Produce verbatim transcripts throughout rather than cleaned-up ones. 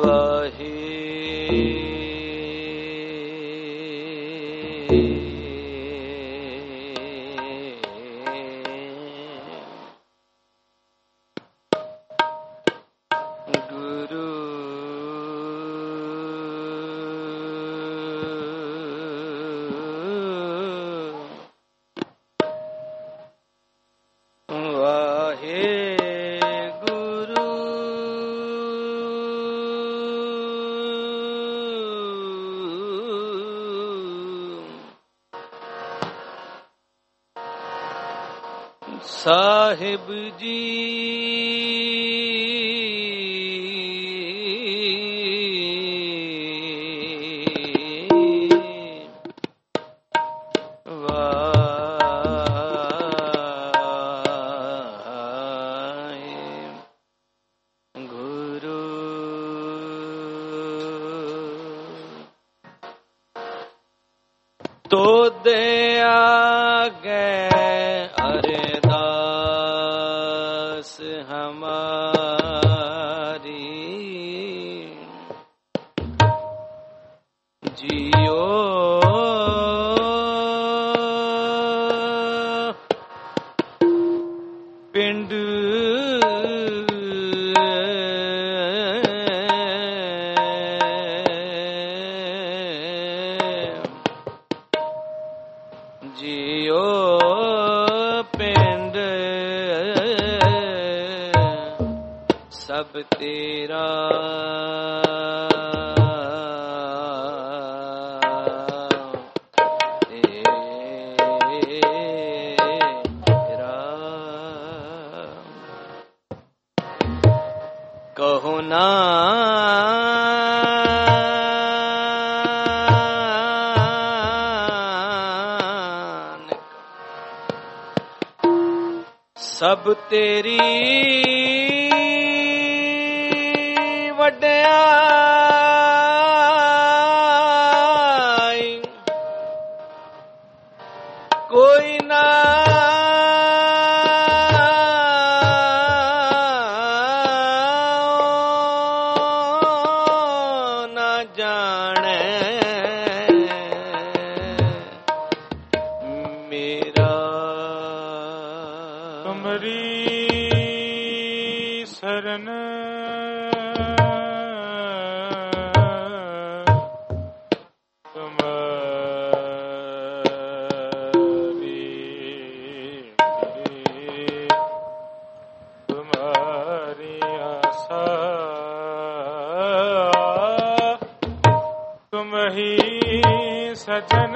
ਵਾਹੇ ਸਾਹਿਬ ਜੀ ਵਾਹਿਗੁਰੂ ਤੋਦੇ ਆਗੇ ਪਿੰਡ ਜੀਓ ਪਿੰਡ ਸਭ ਤੇਰਾ ਕਹੋ ਨਾਨਕ ਸਭ ਤੇਰੀ ਵਡਿਆਈ ਕੋਈ ਨਾ ਸਰਨ ਤੁਮਰੀ ਤੁਮਰੀ ਆਸਾ ਤੁਮ ਹੀ ਸਜਨ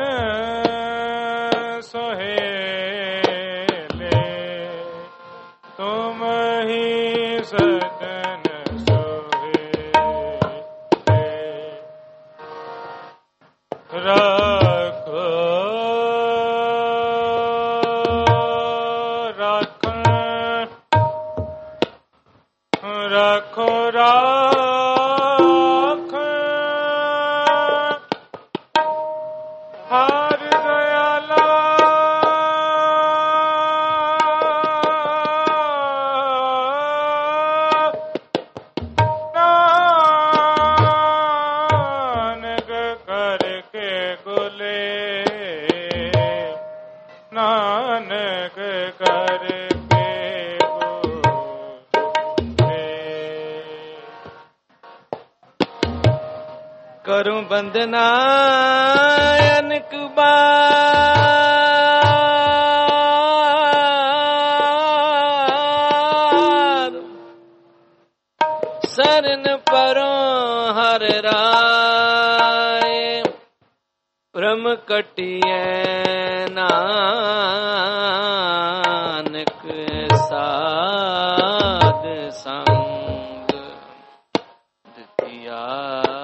ਸੋਹੇਲੇ ਤੁਮ ਹੀ ਸਜਨ ਸੋਹੇਲੇ ਰੱਖੋ ਰੱਖਣ ਰੱਖੋ ਰੱਖ ਹਰ ਦਇਆਲਾ ਨਾਨਕ ਕਰਕੇ ਗੁਲੇ ਨਾਨਕ ਕਰਕੇ ਗੁਲੇ ਕਰੂੰ ਬੰਦਨਾ ਅਨਕ ਬਾਰ ਸਰਨ ਪਰੋਂ ਹਰ ਰਾਏ ਭ੍ਰਮ ਕਟਿਐ ਨਾਨਕ ਸਾਧ ਸੰਗ ਦਿੱਤਿਆ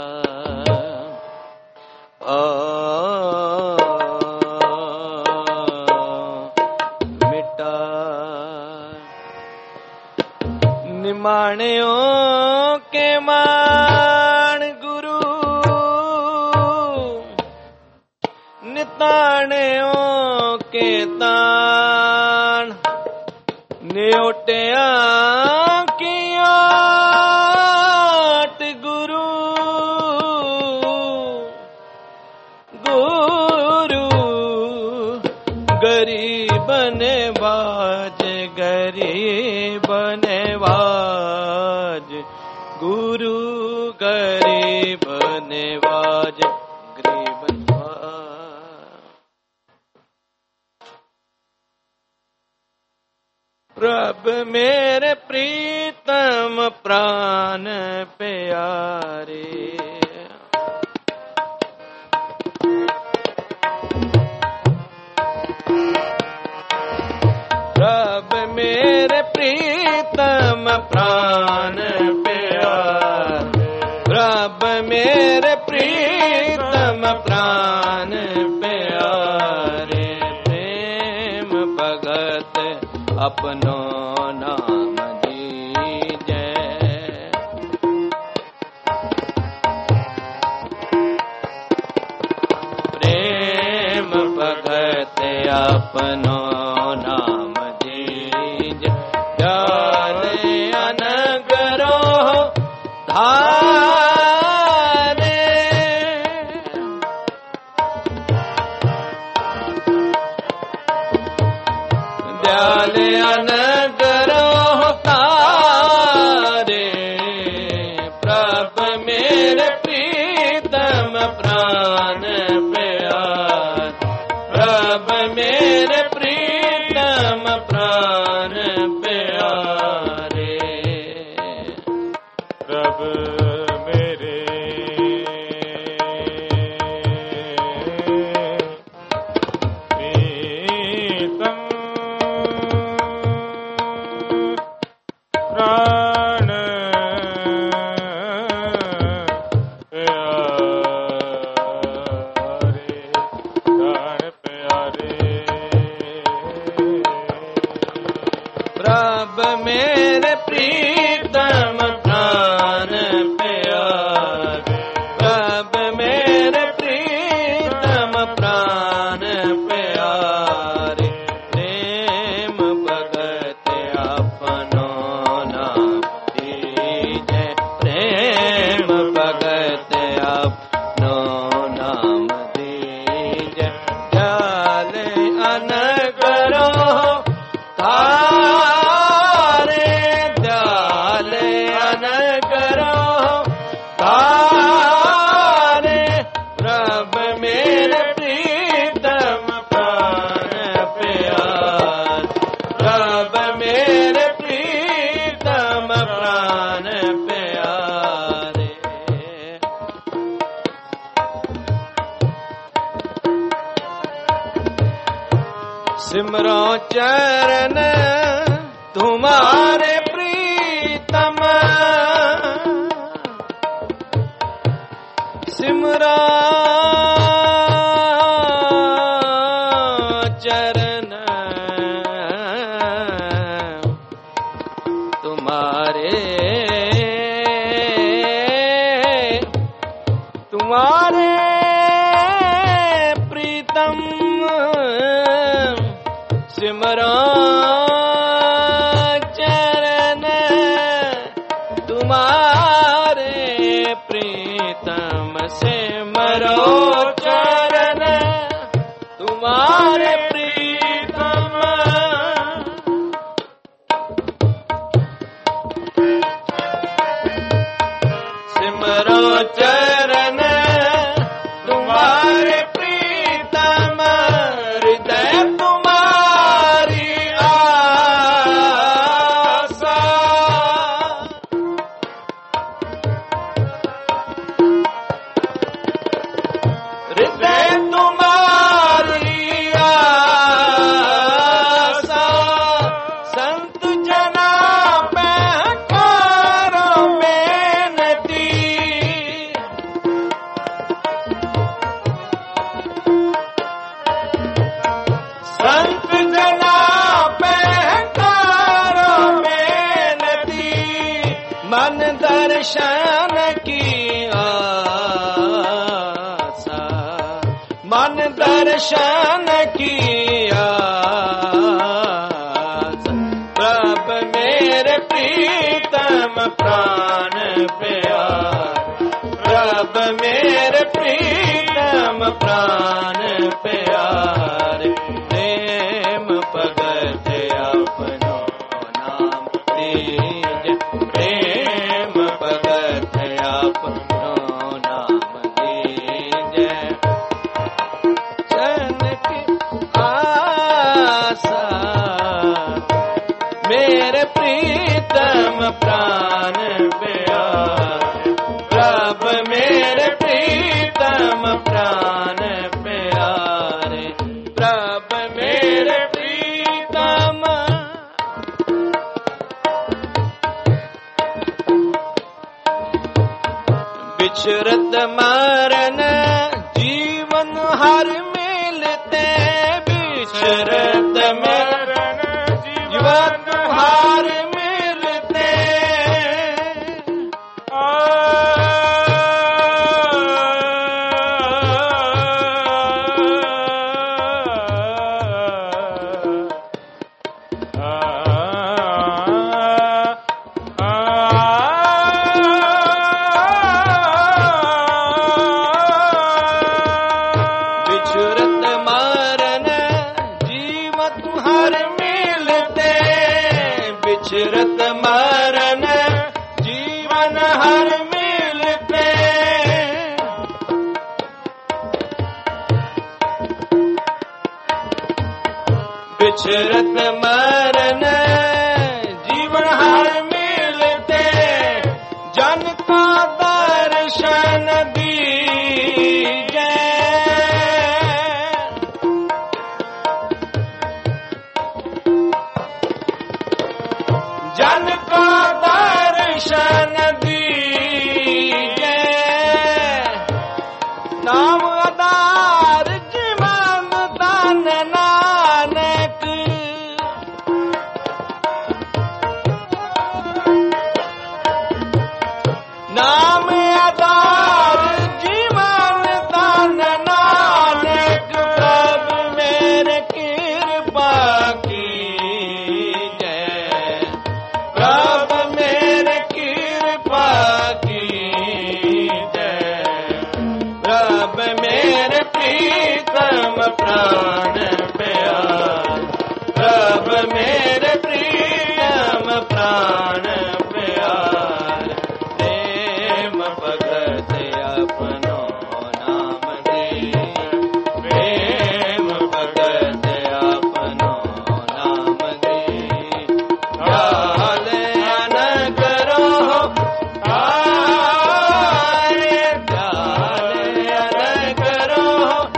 ਮਿਟਾ ਨਿਮਾਣਿਓ ਕੇ ਮਾਣ ਗੁਰੂ ਨਿਤਾਣਿਓ ਕੇ ਤਾਣ ਨਿਉਟਿਆ ਕੀ ਆਟ ਗੁਰੂ नवाज, गुरु गरीब नवाज, गरीब नवाज। प्रभ मेरे प्रीतम प्राण प्यारे, प्रभ मेरे प्रीतम प्राण प्यारे, प्रभ मेरे प्रीतम प्राण प्यारे, प्रेम भगत अपनो नाम दीजे, प्रेम भगत अपनो नाम दीजे, ज्ञान अनगरो धारे, दयाल अनगरो तारे, प्रभ मेरे प्रीतम प्राण प्यार, प्रभ मेरे प्रीतम प्राण प्यारे, प्रभ मेरे प्रीतम प्राण प्रभ मेरे प्रीतम प्राण प्यारे, प्रभ मेरे प्रीतम प्राण प्यारे, प्रेम भगत अपनो नाम दीजे, प्रेम भगत अपनो नाम दीजे, दयाल अनगरो तारे, दयाल अनगरो तारे, प्रभ मेरे प्रीतम प्राण प्यार, प्रभ मेरे प्रीतम प्राण प्यारे, सिमरो चरण तुम्हारे प्रीतम, सिमरो चरण तुम्हारे, तुम्हारे प्रीतम, सिमरो चरण तुम्हारे प्रीतम, सिमरो चरण तुम्हारे प्रीतम, सिमरो चरण तुम्हारे प्रीतम, हृदय तुम्हारी आशा, हृदय तुम्हारी आशा, संत जना पे करो बेनती, संत जना पे करो बेनती, मन दर्शन की आशा, मन दर्शन की आशा, प्रभ मेरे प्रीतम प्राण प्यार, प्रभ मेरे प्रीतम प्राण प्यार, प्रेम भगत अपनो नाम दीजे, बिछरत मरण जीवन हर मिलते, बिछरत मरण जीवन हर मिलते। बिछरत मरण जीवन हर मिलते, बिछरत मरण जीवन हर मिलते। जन का दर्शन दीजे, जन का दर्शन दीजे। नाम आधार जीवन दान नानक, नाम आधार जीवन दान नानक। प्रभु मेरे कृपा कीजे, प्रभु मेरे कृपा कीजे। प्रभु मेरे प्रीतम प्राण प्यार, प्रभु मेरे प्रीतम प्राण प्यार। प्रेम भगत अपनो नाम दे, प्रेम भगत अपनो नाम दे। ध्यान न करो हारे, ध्यान न करो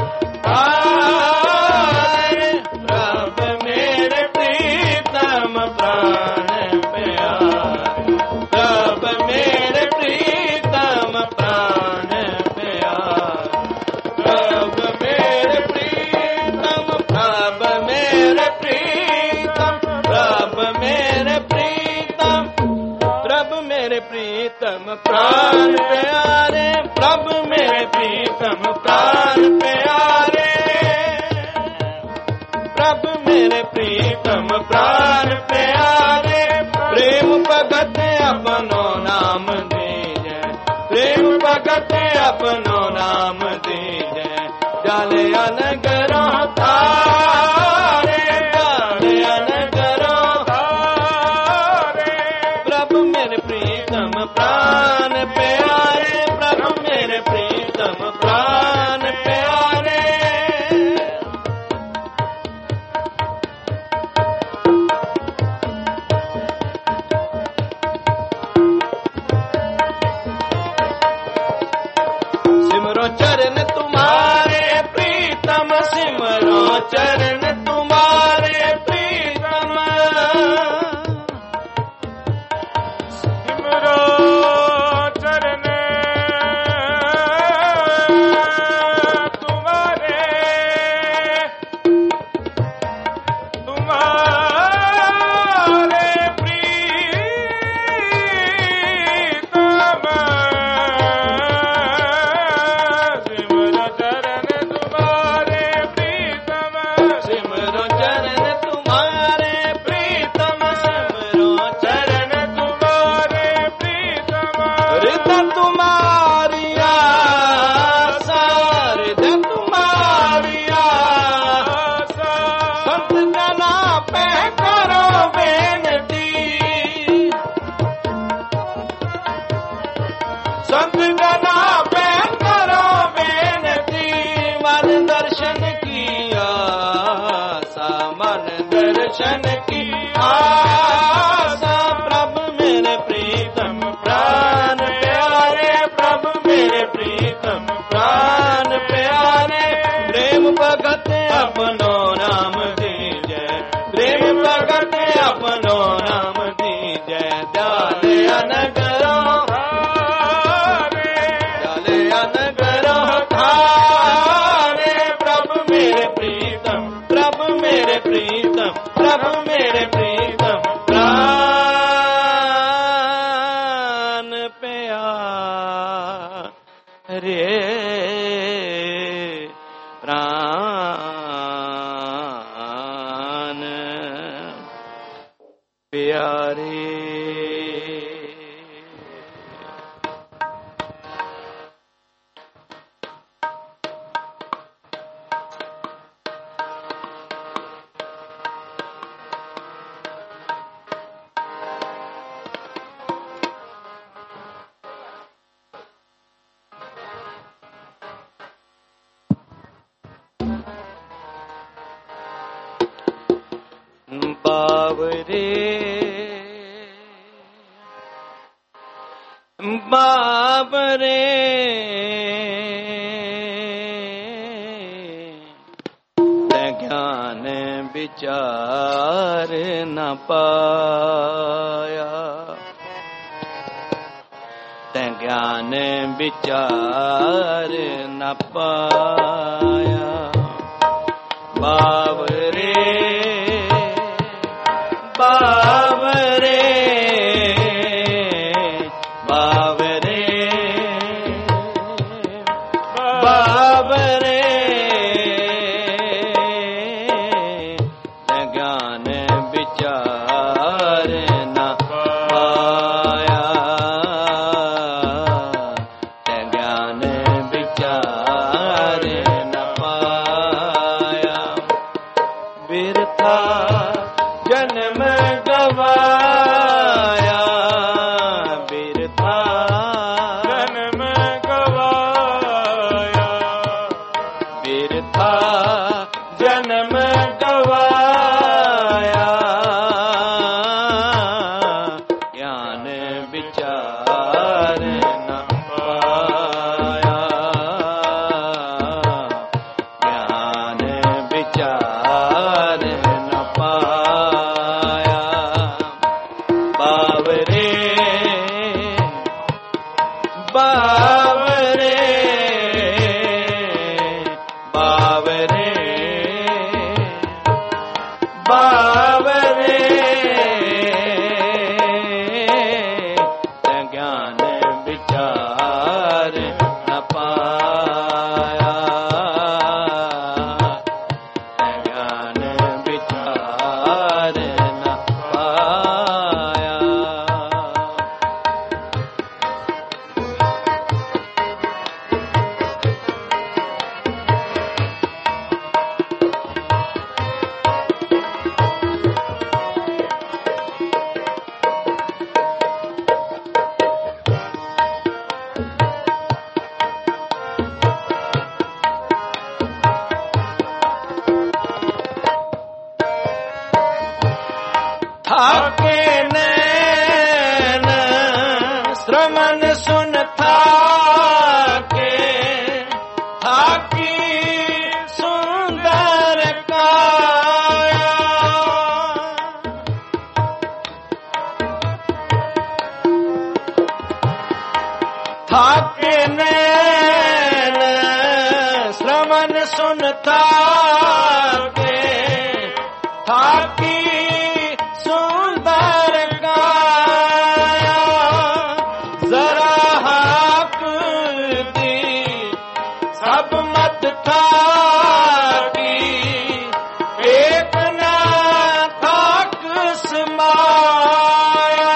हारे। प्रभु मेरे प्रीतम प्राण प्यार, प्रभु मेरे प्रीतम प्राण प्यार। प्रभु मेरे प्रीतम, प्रभु मेरे प्रीतम, प्रभु मेरे प्रीतम, प्रभु मेरे प्रीतम प्राण प्यारे। प्रभु मेरे प्रीतम प्राण प्यारे, प्रभु मेरे प्रीतम प्राण प्यारे। प्रेम भगत अपनो नाम दीजे, प्रेम भगत अपनो नाम दीजे। जाले अनगरो तारे, जाले अनगरो तारे। प्रभु मेरे प्रीतम प्राण प्यारे, प्रभु मेरे प्रीतम प्राण प्यारे। सिमरो चरण तुम्हारे प्रीतम, सिमरो चरण तुम्हारे प्रीतम। सिमरो चरण तुम्हारे, तुम्हारे प्रीतम। सिमरो चरण तुम्हारे प्रीतम, सिमरो चरण तुम्हारे प्रीतम, सिमरो चरण तुम्हारे प्रीतम। हृदय तुम्हारी आशा, हृदय तुम्हारी आशा। संत जना पे करो बेनती, संत जना पे करो बेनती। मन दर्शन की आशा, मन दर्शन की आशा। प्रभु मेरे प्रीतम प्राण प्यारे, प्रभु मेरे प्रीतम प्राण प्यारे। प्रेम भगत अपनो नाम दीजे, प्रेम भगत अपनो नाम दीजे। ध्यान न करो हारे, रे प्राण प्यारे। बावरे बावरे ज्ञान विचार न पाया, ज्ञान विचार न पाया। बावरे बावरे बावरे बावरे ज्ञान विचार न पाया, ज्ञान विचार न पाया। बिरथा जन्म गवाया, बिरथा जन्म गवाया, बिरथा जन्म गवाया। ज्ञान विचार न पाया, ज्ञान विचार न पाया। बावरे बावरे बावरे बावरे ज्ञान विचार न पाया, ज्ञान विचार न पाया। थाके नैन श्रमण सुन थाके, थाकी सुंदर काया। थाके नैन श्रमण सुन थाके, थाकी सुंदर काया। जरा हाक दी सब मत थाकी, एक ना थाक समाया।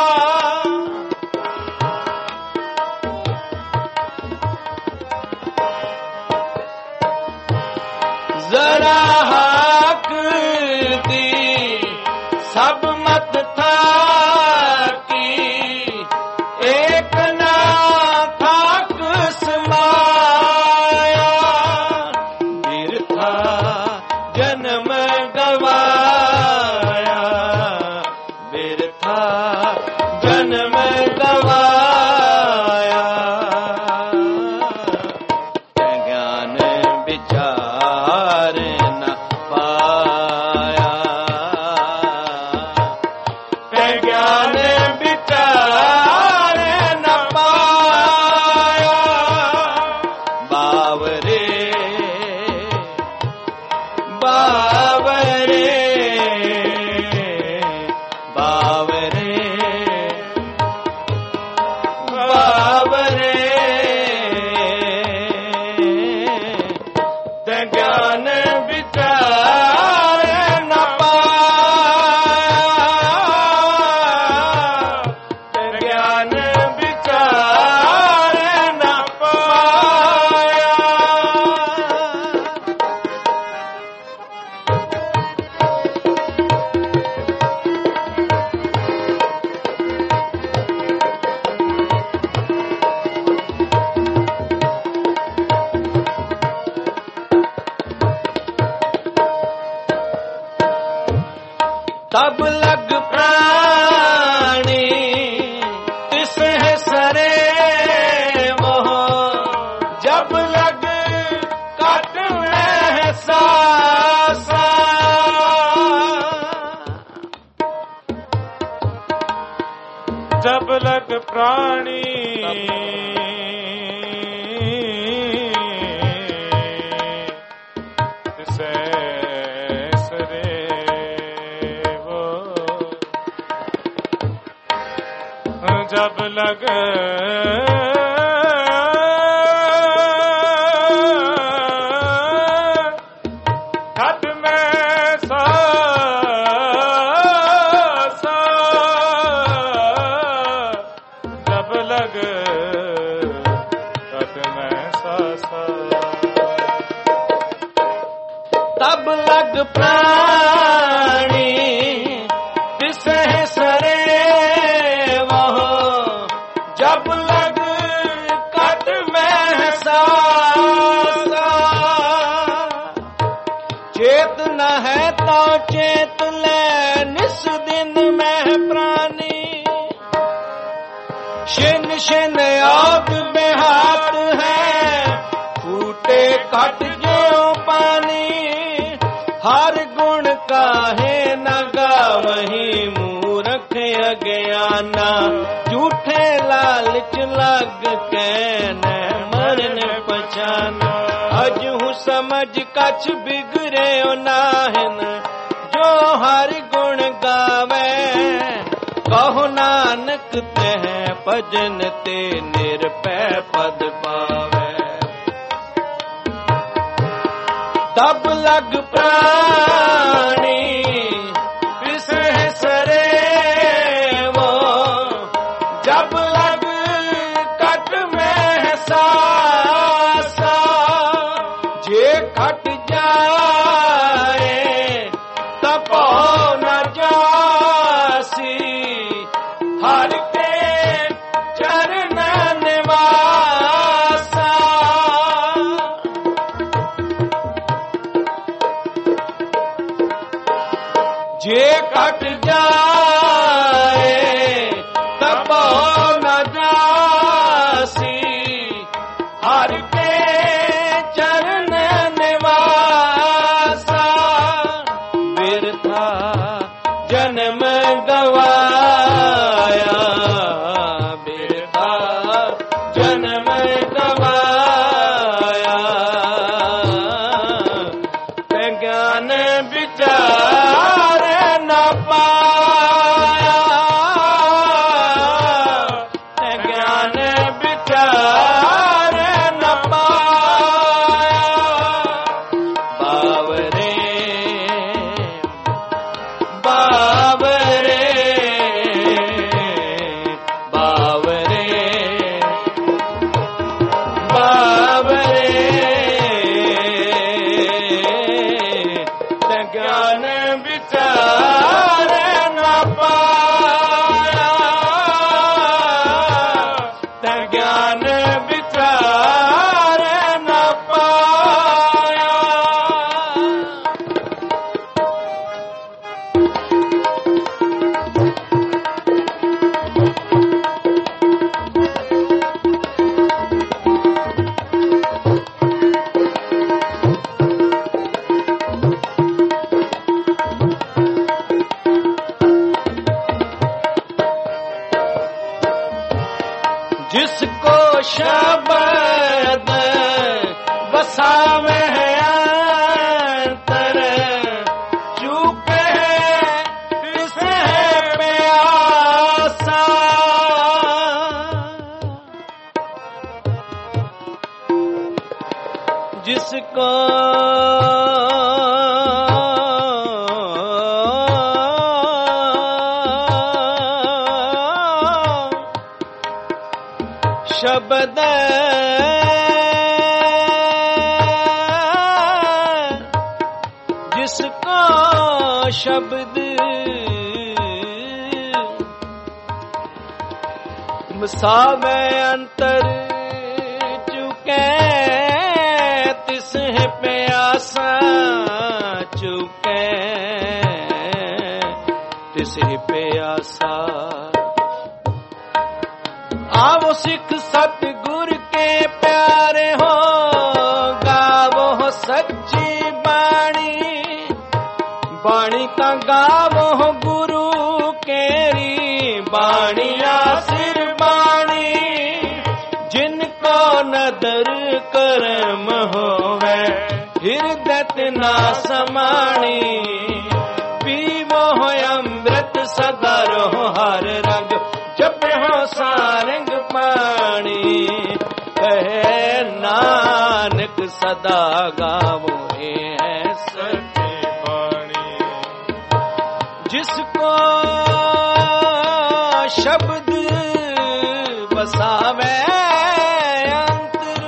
जरा हाक दी सब मत थाकी, एक ना थाक समाया। बिरथा जन्म गवाया, बिरथा जन्म गवाया। ज्ञान विचार न पाया, ज्ञान विचार न पाया। बावरे बावरे बावरे ਪ੍ਰਾਣੀ ਤਿਸੈ ਸਰੇਵੋ ਜਬ ਲਗ ਤਬ ਲਗ ਪ੍ਰਾਣੀ ਤਿਸਹਿ ਸਰੇਵੋ ਜਬ ਲਗ ਕਟ ਮਹਿਸਾਸਾ ਚੇਤ ਨ ਹੈ ਤਾ ਚੇਤ ਲੈ ਨਿਸ ਦਿਨ ਮਹਿ ਪ੍ਰਾਨੀ ਛਿਨ ਛਿਨ ਆਗ ਬਿਹਾਤ ਹੈ ਫੂਟੇ ਕਟ ਜਿਉ ਪਾਣੀ ਹਰ ਗੁਣ ਕਾਹੇ ਨ ਗਾਵਹੀਂ ਮੂਰਖ ਅਗਿਆਨਾ ਝੂਠੇ ਲਾਲਚ ਲੱਗ ਕੇ ਨ ਮਰਨ ਪਛਾਨਾ ਅਜਹੁ ਸਮਝ ਕਛ ਬਿਗੜਿਓ ਨਾਹਿਨ ਜੋ ਹਰ ਗੁਣ ਗਾਵੇ ਕਹੋ ਨਾਨਕ ਤਹਿ ਭਜਨ ਤੇ ਨਿਰਭੈ ਪਦ ਪਾਵੇ ਤਬ ਲਗ ਪ੍ਰਾਣੀ ਤਿਸਹਿ ਸਰੇਵੋ ਜਬ ਲਗ ਕਟ ਮਹਿਸਾਸਾ ਜੇ ਖਟ ਜਾਏ ਤਪੋ ਨ ਜਾਸੀ ਹਰ ਕੇ ਚਰਨ ਨਿਵਾਸਾ ਜੇ ਘਟ ਜਾਏ ਤਪੋ ਨ ਜਾਸੀ ਹਰ ਕੇ ਚਰਨ ਨਿਵਾਸਾ ਬਿਰਥਾ ਜਨਮ ਗਵਾਇਆ ਬਿਰਥਾ ਜਨਮ ਗਵਾਇਆ ਤੇ ਗਿਆਨ ਵਿਚਾਰ जिसको शब्द बसावे अंतर चूके तिसे प्यासा जिसको शब्द जिसको शब्द मसावे अंतर चुके तिसे प्यासा चुके तिसे प्यासा आवो सिख सतगुर के प्यारे हो गावो सच्ची बाणी बाणी ता गावो गुरु केरी बाणिया सिर बाणी ਕਦਰ ਕਰਮ ਹੋਵੇ ਹਿਰਦੈ ਤਿਨਾ ਸਮਾਣੀ ਪੀਵੋ ਅੰਮ੍ਰਿਤ ਸਦਾ ਰਹੋ ਹਰ ਰੰਗ ਜਪਿਓ ਸਾਰੰਗ ਪਾਣੀ ਕਹੇ ਨਾਨਕ ਸਦਾ ਗਾਵੋ ਹੈ ਸੱਚੀ ਬਾਣੀ ਜਿਸ ਕੋ ਸ਼ਬਦ ਵਸਾਵੇ ਅੰਤਰ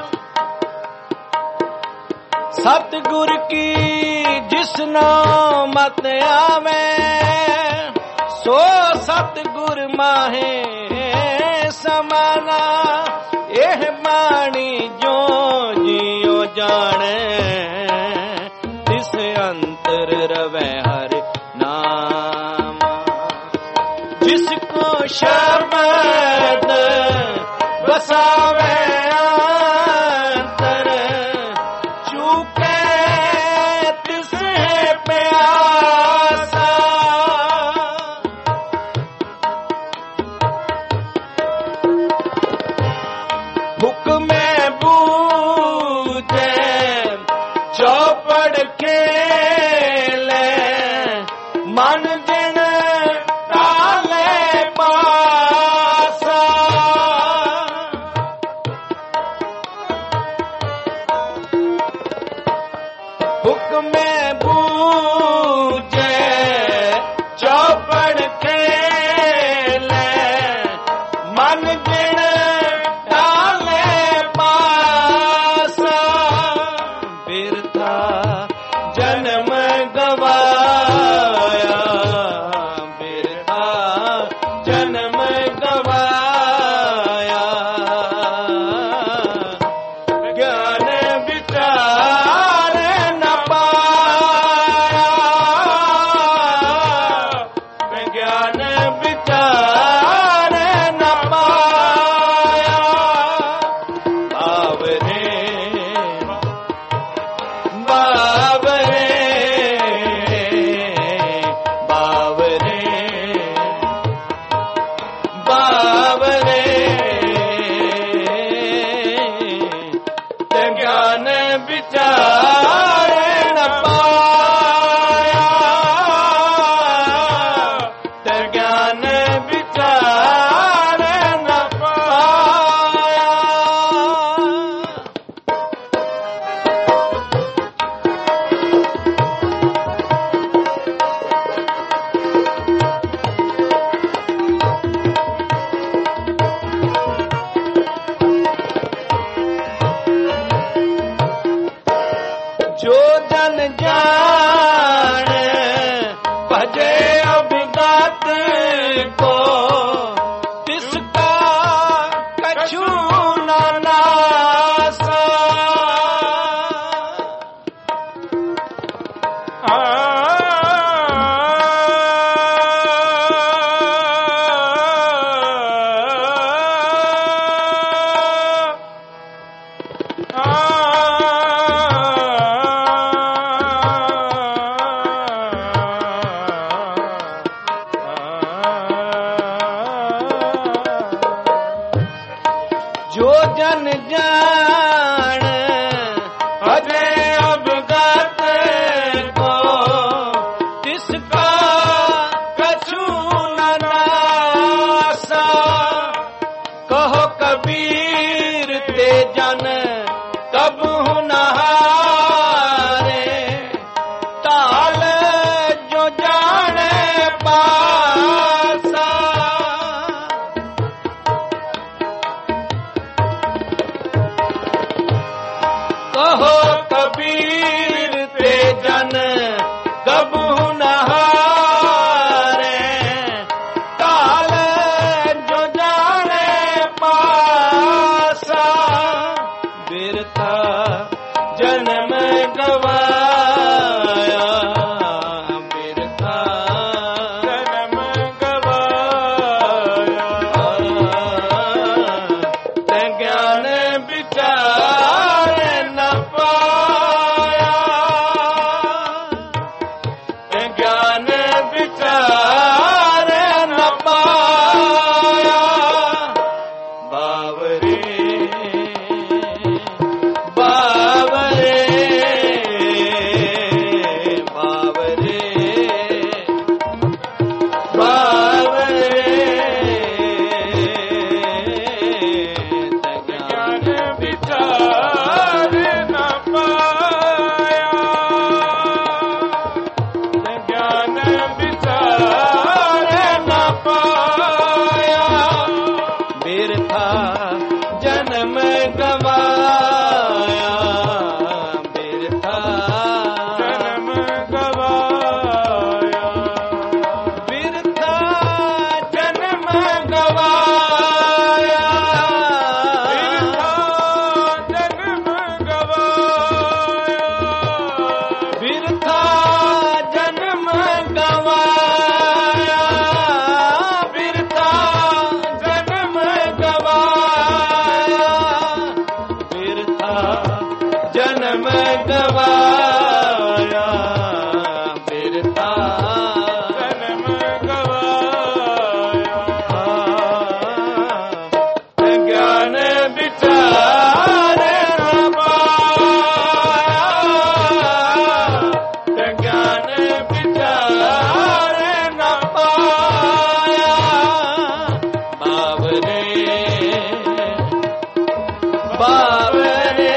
ਸਤਿਗੁਰ ਕੀ ਜਿਸ ਨਾਮ ਮਤ ਆਵੇ ਸੋ ਸਤਿਗੁਰ ਮਾਹੇ ਸਮਾਨਾ ਇਹ ਬਾਣੀ ਜੋ ਜਿਉ ਜਾਣੈ ਤਿਸ ਅੰਤਰ ਰਵੈ ਹਰਿ ਨਾਮ ਜਿਸ ਕੋ ਸ਼ਬਦ ਵਸਾਵੇ ਅੰਤਰ ਚੁਕੇ ਤਿਸ ਪਿਆਸਾ ਹੁਕਮੈ ਬੂਝੈ ਚੌਪੜ ਖੇਲੇ ਮਨ ਜਿਨ ਤਾਲੇ ਪਾਸਾ ਹੁਕਮੈ ਬੂਝੈ ਚੌਪੜ ਖੇਲੇ ਮਨ ਜਿਨ ਤਾਲੇ ਪਾਸਾ ਬਿਰਥਾ ਜਨਮ ਗਵਾਇਆ ਬਿਰਥਾ ਜਨਮ ਗਵਾਇਆ ਗਿਆਨ ਵਿਚਾਰ ਨ ਪਾਇਆ ਗਿਆਨ ਵਿਚਾਰ ਨ ਪਾਇਆ ਬਾਵਰੇ ਬਾਵਰੇ ਬਾਵਰੇ ਬਾਵਰੇ ਤੇ ਗਿਆਨ ਵਿਚਾਰ ਨ ਪਾਇਆ ਤੇ ਗਿਆਨ ਵਿਚਾਰ ਨ ਪਾਇਆ ਜੋ ਜਨ ਜਾਣ ਭਜੇ ਅਭਿਗਤ ਕੋ ਤਿਸ ਕਾ ਕਛੂ ਨਾ ਨਾਸਾ ਜੋ ਜਨ ਜਾਣ ਭਜੇ ਅਭਿਗਤ ਕੋ ਤਿਸ ਕਾ ਕਛੂ ਨ ਨਾਸਾ ਕਹੋ ਕਬੀਰ ਤੇ ਜਨ ਕਬਹੁ ਨ ਹਾਰੇ ਤਾਲ ਜੋ ਜਾਣੈ ਪਾਸਾ ਕਹੋ ਕਬੀਰ ਤੇ ਜਨ ਕਬਹੁ ਨ ਹਾਰੇ ਤਾਲ ਜੋ ਜਾਣੈ ਪਾਸਾ ਬਿਰਥਾ ਜਨਮ ਗਵਾਇਆ ਬਿਰਥਾ ਜਨਮ ਗਵਾਇਆ ਤੇ ਗਿਆਨ ਵਿਚਾਰ ਨ ਪਾਇਆ ਤੇ ਗਿਆਨ ਵਿਚਾਰ ਨ ਪਾਇਆ ਬਾਵਰੇ ਬਿਰਥਾ ਜਨਮ ਗਵਾਇਆ, ਬਿਰਥਾ ਜਨਮ ਗਵਾਇਆ, ਬਿਰਥਾ ਜਨਮ ਗਵਾਇਆ, ਬਿਰਥਾ ਜਨਮ ਬਿਰਥਾ ਜਨਮ ਗਵਾਇਆ, ਬਿਰਥਾ ਜਨਮ ਗਵਾਇਆ, ਬਿਰਥਾ ਜਨਮ ਗਵਾਇਆ, ਬਿਰਥਾ ਗਿਆਨ ਵਿਚਾਰ ਨਾ ਪਾਇਆ, ਗਿਆਨ ਵਿਚਾਰ ਨਾ ਪਾਇਆ, ਬਾਵਰੇ ਬਾਵਰੇ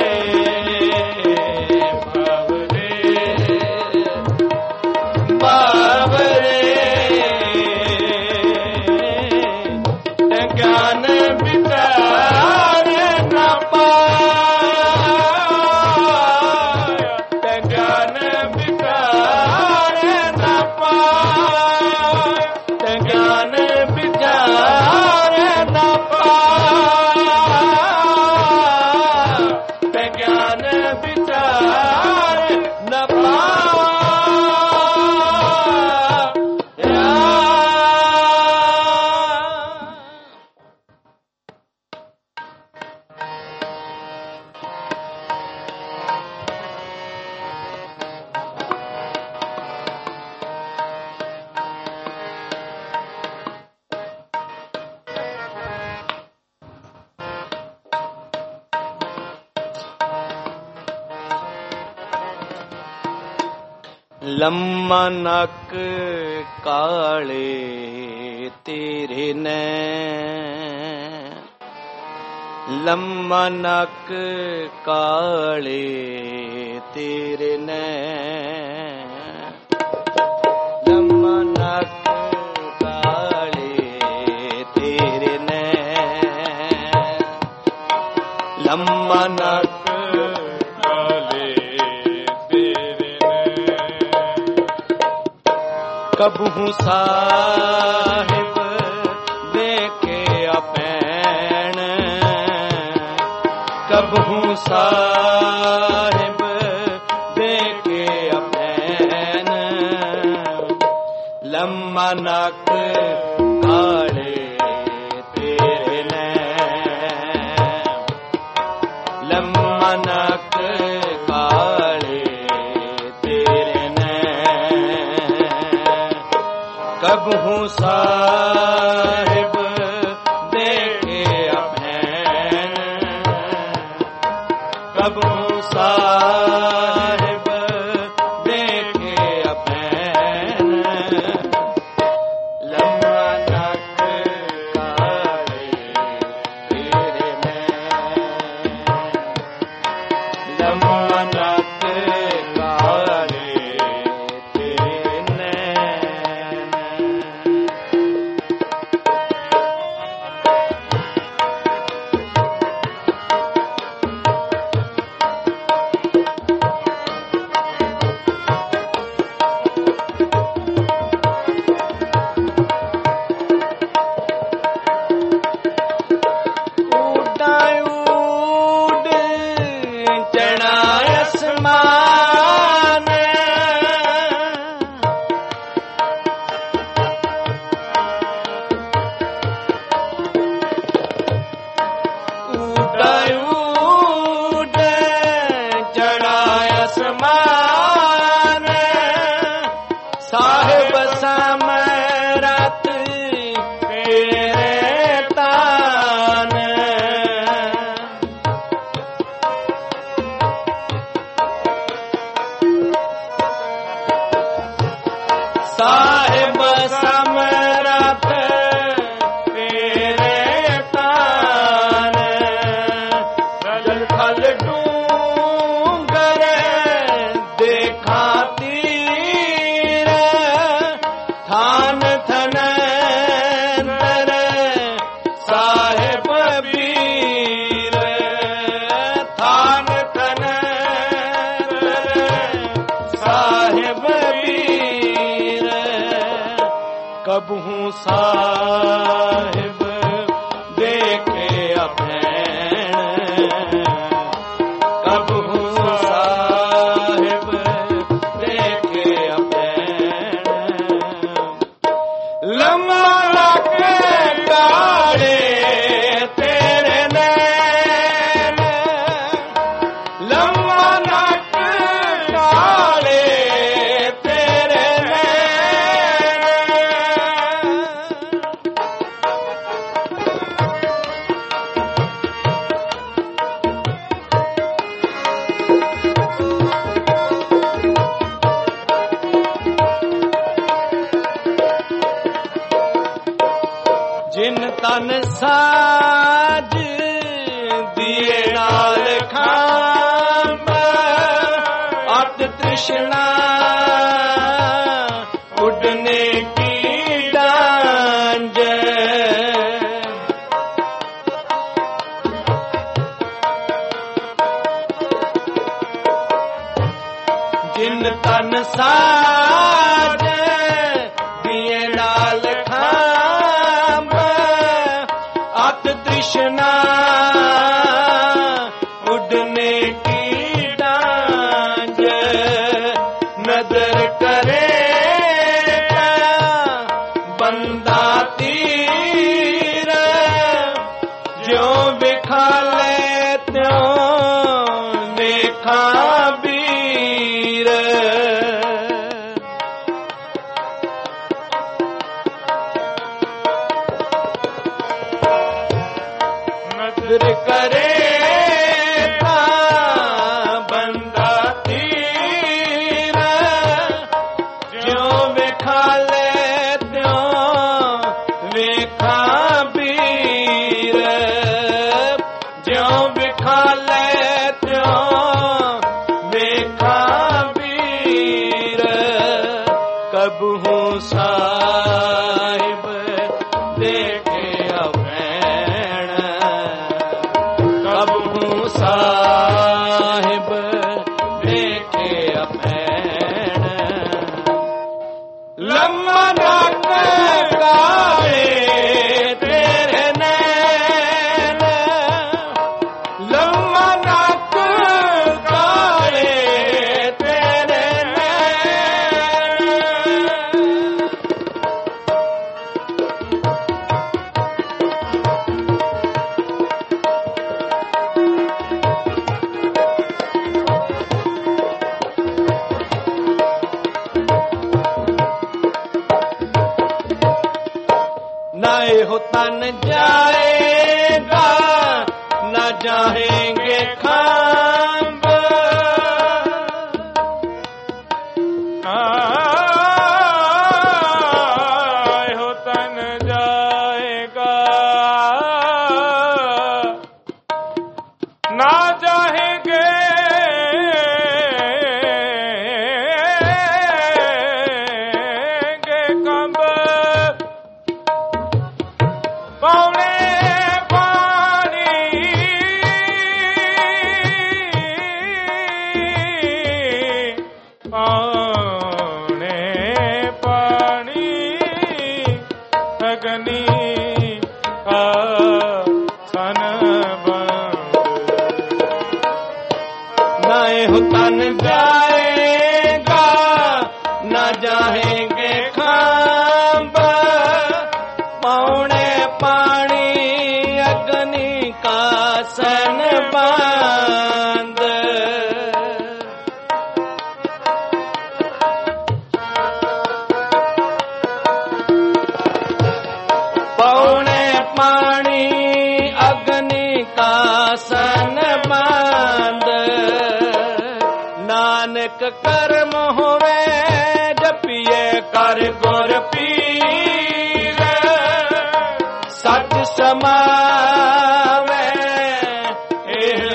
ਬਾਵਰੇ ਬਾਵਰੇ ਗਿਆਨ ਵਿਚਾਰ ਨਾ ਪਾਇਆ, ਗਿਆਨ ਵਿਚਾਰ ਨਾ ਪਾਇਆ, ਗਿਆਨ ਵਿਚਾਰ ਨਾ ਪਾਇਆ, ਗਿਆਨ ਵਿਚਾਰ ਨਾ ਪਾਇਆ। ਲੰਮਾ ਨੱਕ ਕਾਲੇ ਤੇਰੇ ਨੈਣ, ਲੰਮਾ ਨੱਕ ਕਾਲੇ ਤੇਰੇ ਨੈਣ, ਲੰਮਾ ਨੱਕ ਕਾਲੇ ਤੇਰੇ ਨੈਣ, ਲੰਮਾ ਨੱਕ ਕਬਹੂ ਸਾਹਿਬ ਦੇਖਿਆ ਭੈਣ, ਕਬਹੂ ਸਾਹਿਬ ਦੇਖਿਆ ਭੈਣ, ਲੰਮਾ ਨੱਕ ਕਾਲੇ ਤੇਰੇ ਨੈਣ, ਲੰਮਾ ਨੱਕ ਕਾਲੇ ਤੇਰੇ ਨੈਣ, ਕਬਹੂ ਸਾਹਿਬ ਦੇਖਿਆ ਭੈਣ, ਕਬਹੂ ਸਾਹਿਬ ਦੇਖਿਆ ਭੈਣ, ਲੰਮਾ ਨੱਕ ਕਾਲੇ ਤੇਰੇ ਨੈਣ, ਲੰਮਾ ਨੱਕ ਕਾਲੇ ਤੇਰੇ ਨੈਣ। ਅਭੈਣ ਕਬਹੂ ਸਾਹਿਬ ਦੇਖੇ ਅਭੈਣ ਲੰਮਾ ਲੱਗ ਕਾਲੇ ਤੇਰੇ ਨੈਣ ਲੰਮਾ ਲੱਗ ਕਾਲੇ ਤੇਰੇ ਜਿਨ ਤਨ ਸਾਜ ਦੀਏ ਨਾਲ ਖਾਂਬ ਅਤ ਤ੍ਰਿਸ਼ਨਾ ਉਡਨੇ ਕੀ ਡਾਂਜ ਜਿਨ ਤਨ ਸਾਜ ਦੀਏ ਨਾਲ ਖਾਂਬ ਅਤ ਤ੍ਰਿਸ਼ਨਾ ਉਡਨੇ ਕੀ ਡਾਂਜ ਨਦਰ ਕਰੇ ਬੰਦਾ ਤੀਰ ਜਿਉ ਵਿਖਾਲੇ ਤਿਉ ਵੇਖਾਂ ਵੀਰ ਨਦਰ ਕਰੇ ਤਾਂ ਬੰਦਾ ਤੀਰ ਜਿਉ ਵਿਖਾਲੇ ਤਿਉ ਵੇਖਾਂ ਵੀਰ ਜਿਉ ਵਿਖਾਲੇ ਤਿਉ ਵੇਖਾਂ ਵੀਰ ਕਬਹੂ ਸਾਹਿਬ ਦੇਖੇ ਅਭੈਣ ਕਬਹੂ ਸਾਹਿਬ ਦੇਖੇ ਅਭੈਣ ਲੰਮਾ ਲੱਗ ਕਾਲੇ ਤੇਰੇ ਨੈਣ ਲੰਮਾ ਲੱਗ ਕਾਲੇ ਤੇਰੇ ਨੈਣ ना हो तन जाएगा न जाएंगे खांब आए हो तन जाएगा ना जाएंगे कंब पौने पानी पौने पानी अग्नि आसन बंद नाए हो तन जाएगा न जाएंगे खांब पौने पानी अग्नि का सन बांध पौने पानी अग्नि का सन बांध नानक कर्म होवे जपिए कर गुर पीर सच समावे एह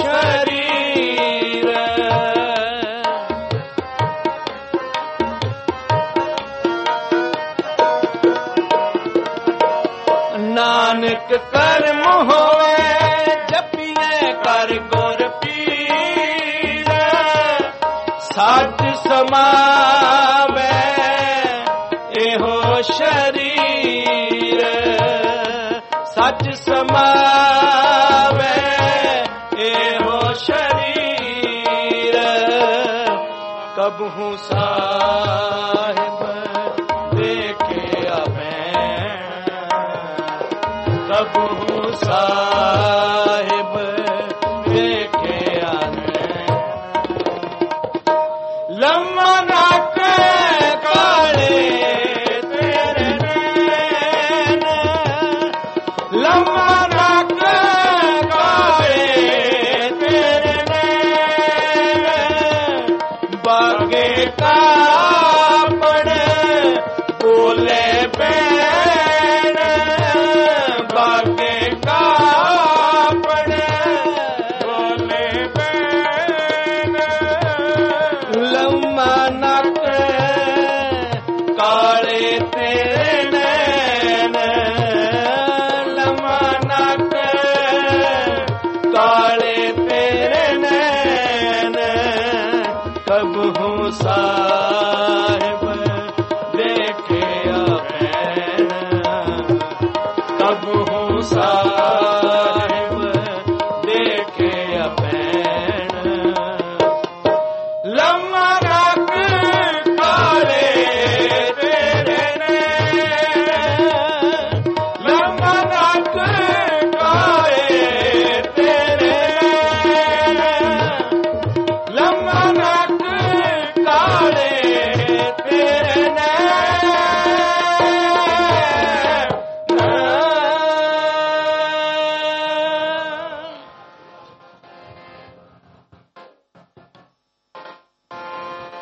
शरीर नानक कर्म होवे जपिए कर गुर पीर सच समावे एहो शरीर सच समावे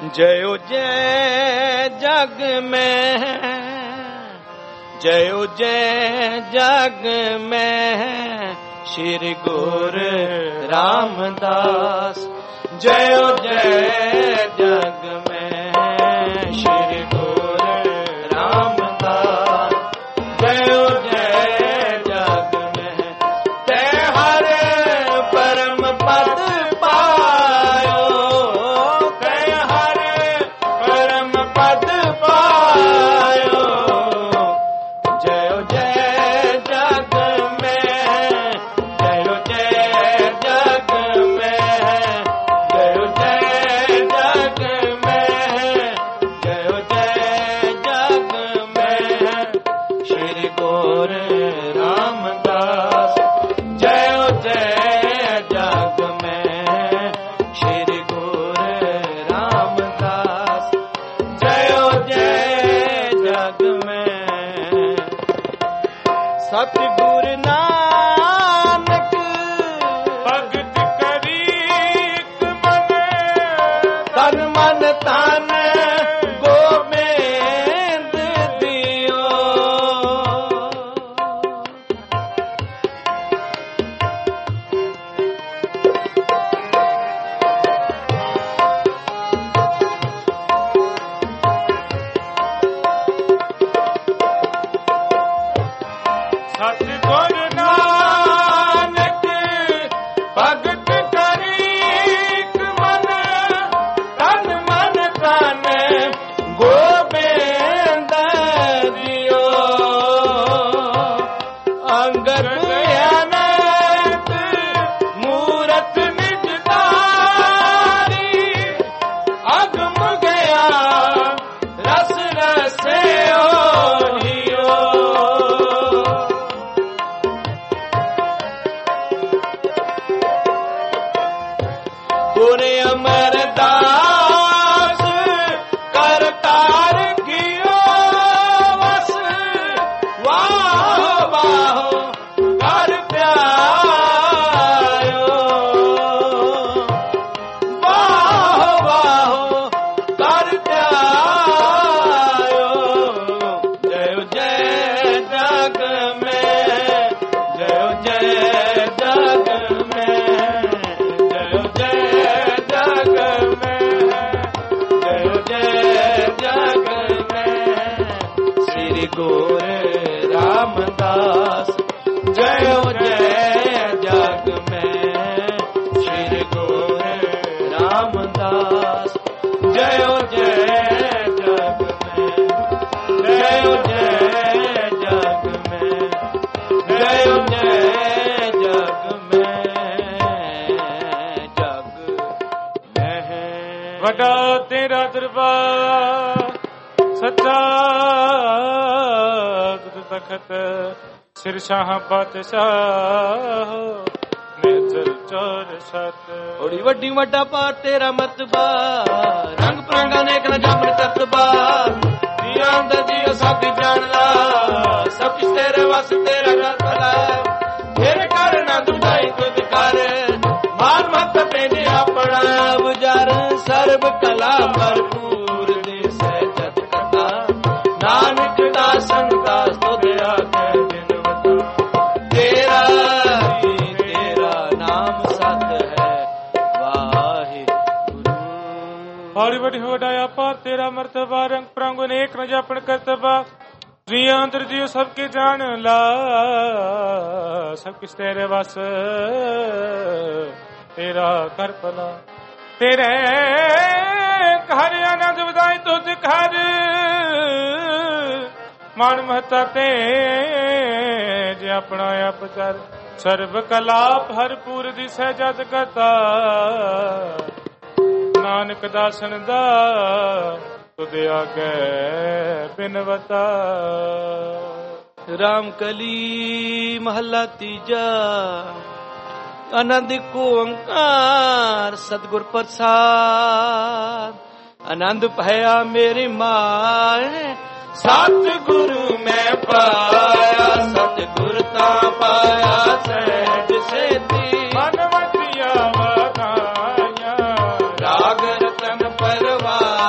जयो जय जग में, जयो जय जग में श्री गुरु रामदास। जयो जय जग में श्री गुरु रामदास। जयो जय जग में ते हर परम पद पायो, ते हर परम पद पायो। जयो जय जग में, जयो जय जग में, जयो जय जग में, जयो जय जग में श्री गुरु रामदास। जयो जय जग में श्री गुरु रामदास। जयो जय जग में सतगुरु नानक भगत करीक मन, तन मन तन गोबिंद दियो। सतगुर नानक भगत करीक मन, तन मन तन गोबिंद दियो। अंगद अनंत मूरत निज तारी, अगम गया रस रस्यो हियो। गुरु अमरदास करतार कियो वस, वाह वाह कर प्यायो। वाह वाह कर प्यायो। जयो जय जग में, जयो जय जग में, जयो जय जग में, जयो जय जग में श्री गुरु रामदास। जयो जय जग में श्री गुरु रामदास। जयो जय जग में, जयो जय जग में, जयो जय जग में, जग में। वडा तेरा दरबार सच्चा तुझ तखत सिर शाह पातशाह नेचर चोर सत। थोड़ी वड्डी वड्डा पार तेरा मरतबा, रंग परांगा नेक न जामन करतबा। दिया अंदर दियो सब जान ला, सब कुछ तेरे वस तेरा घर भला। फिर कर ना दुदाई तुझ कर, मान मत पेने अपना बुझार। सर्व कला भरपूर दे सहजत कथा, नानक दासन दास तो दया के बिनवता। तेरा ही तेरा नाम सत है वाहिगुरु। हौली बड़ी होडाया पार तेरा मर्तबा, रंग प्रांगो नेक न जापन करतबा। दुनिया अंतर जियो सबके जान ला, सब किस तेरे बस तेरा कर भला। तेरे घर आनंद बधाई तुझ घर, मान महता ते जे अपना आप कर। सर्व कला भरपूर दिसै जद करता, नानक दासन दा तुद आगे बिनवता। राम कली महला तीजा, आनंद को ओंकार सतगुर प्रसाद। आनंद भया मेरी माए, सतगुरु में पाया। सतगुर ता पाया सहज सेती, मनमतिया वधाया। राग रतन परवा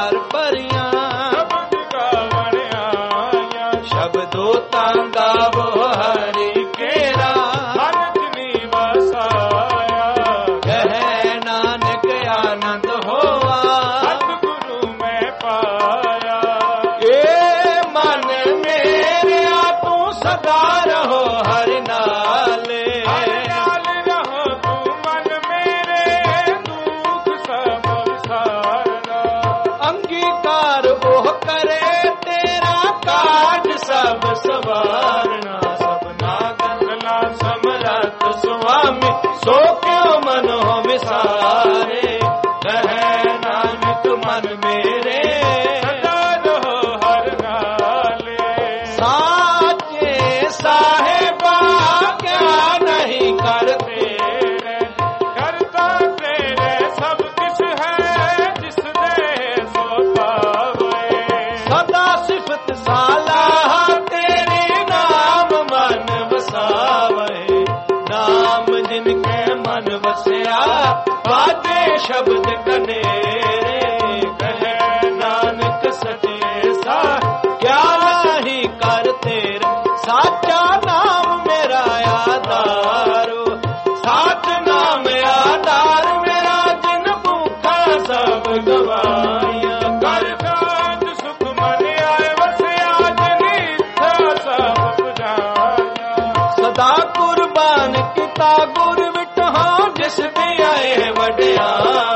ਜਿਨਕੇ ਮਨ ਵਸਿਆ ਬਾਜੇ ਸ਼ਬਦ ਕਨੇਰੇ ਕਹੇ ਨਾਨਕ ਸਚੇ ਸਾ ਕਿਆ ਲਾਹੀ ਕਰ ਤੇਰੇ ਸਾਚਾ ਨਾਮ ਮੇਰਾ ਆਧਾਰੋ ਸਾਚ ਨਾਮ ਆਧਾਰ ਮੇਰਾ ਜਿਨ ਭੁੱਖਾ ਸਭ ਗਵਾਇਆ ਕਰ ਕਾਜ ਸੁਖ ਮਨ ਆਏ ਵਸਿਆ ਜਿਨ ਇੱਛਾ ਸਭ ਪੁਜਾਇਆ ਸਦਾ ਕੁਰਬਾਨ ਕੀਤਾ ਗੁਰ ਵਿਟਹਾ ਜਿਸ ਦੀ ਆਏ ਵਡਿਆ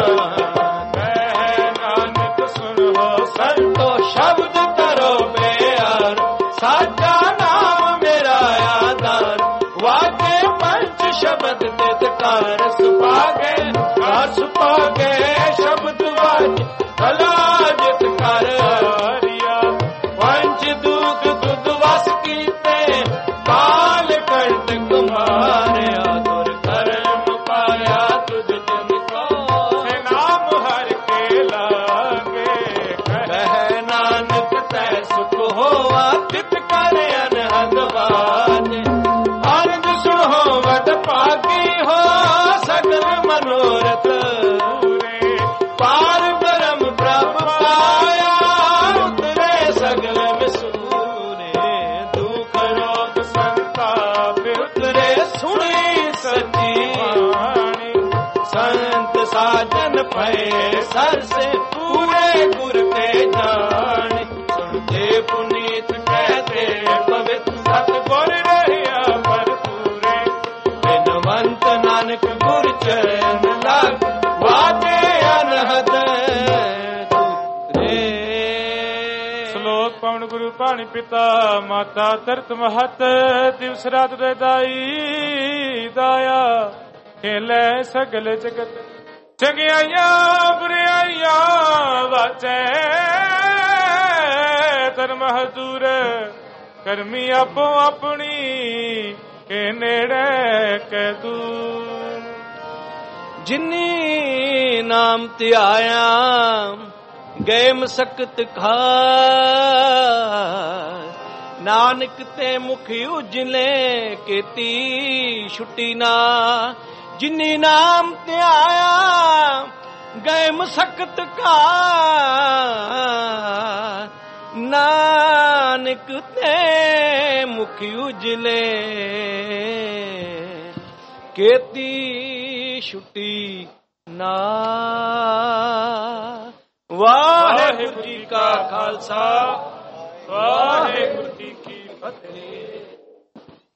ਕਹਿ ਨਾਨਕ ਸੁਣੋ ਸੰਤੋ ਸ਼ਬਦ ਕਰੋ ਬਿਆਰ ਸਾਚਾ ਨਾਮ ਮੇਰਾ ਆਧਾਰ ਵਾਜੇ ਪੰਜ ਸ਼ਬਦ ਤਿਤਕਾਰ ਸੁਪਾਗੇ ਰਸ ਪਾਗੇ ਸ਼ਬਦ ਵਾਜ ਭਲਾ ਜਿਤ ਕਰ ਹਰਿਆ ਪੰਜ ਦੁਖ ਦੁਧ ਵਸ ਕੀਤੇ ਕਾਲ ਕੰਟ ਕੁਮਾਰਿਆ ਤੁਰ ਕਰਮ ਪਾਇਆ ਤੁਧ ਜਨ ਕੋ ਨਾਮ ਹਰ ਕੇ ਲਾਗੇ ਕਹਿ ਨਾਨਕ ਤੈ ਸੁਖ ਹੋਵਾ ਚਿਤ ਕਰ ਅਨਹਦ ਵਾਜੇ ਅਰਜ ਸੁਣੋ ਵਡ ਭਾਗੀ ਹੋ ਸਗਲ ਮਨੋਰਥ ਪੂਰੇ ਪਾਰ ਬ੍ਰਹਮ ਪ੍ਰਭ ਪਾਇਆ ਉਤਰੇ ਸਗਲ ਵਿਸੂਰੇ ਦੁਖ ਰੋਗ ਸੰਤਾਪ ਉਤਰੇ ਸੁਣੀ ਸਚੀ ਬਾਣੀ ਸੰਤ ਸਾਜਨ ਭਏ ਸਰਸੇ ਪੂਰੇ ਗੁਰ ਕੇ ਜਾਣੇ ਸੁਣਤੇ ਪੁਨੀਤ ਕਹਤੇ ਪਵਿੱਤ ਸਤ ਗੁਰ ਰਹਿਆ ਭਰਪੂਰੇ ਬਿਨਵੰਤ ਨਾਨਕ ਗੁਰ ਚਰਨ ਲਾਗ ਵਾਜੇ ਅਨਹਦ ਤੁਰੇ ਸ਼ਲੋਕ ਪਵਨ ਗੁਰੂ ਪਾਣੀ ਪਿਤਾ ਮਾਤਾ ਤਰਤ ਮਹਤ ਦਿਵਸ ਰਾਤ ਦੇ ਦਾਈ ਦਾਇਆ ਖੇਲੇ ਸਗਲ ਜਗਤ ਚੰਗਿਆਈਆਂ ਬੁਰਿਆਈਆਂ ਵਾਚੈ ਧਰਮ ਹਜ਼ੂਰ ਕਰਮੀ ਆਪੋ ਆਪਣੀ ਕੇ ਨੇੜੇ ਕੈ ਦੂਰ ਜਿਨੀ ਨਾਮ ਧਿਆਇਆ ਗਏ ਮਸਕਤ ਖਾ ਨਾਨਕ ਤੇ ਮੁਖ ਉਜਲੇ ਕੀਤੀ ਛੁੱਟੀ ਨਾ ਜਿਨੀ ਨਾਮ ਧਿਆਇਆ ਗਏ ਮਸਕਤ ਕਾ ਨਾਨਕ ਤੇ ਮੁਖ ਉਜਲੇ ਕੀਤੀ ਛੁੱਟੀ ਨਾ ਵਾਹਿਗੁਰੂ ਜੀ ਕਾ ਖਾਲਸਾ।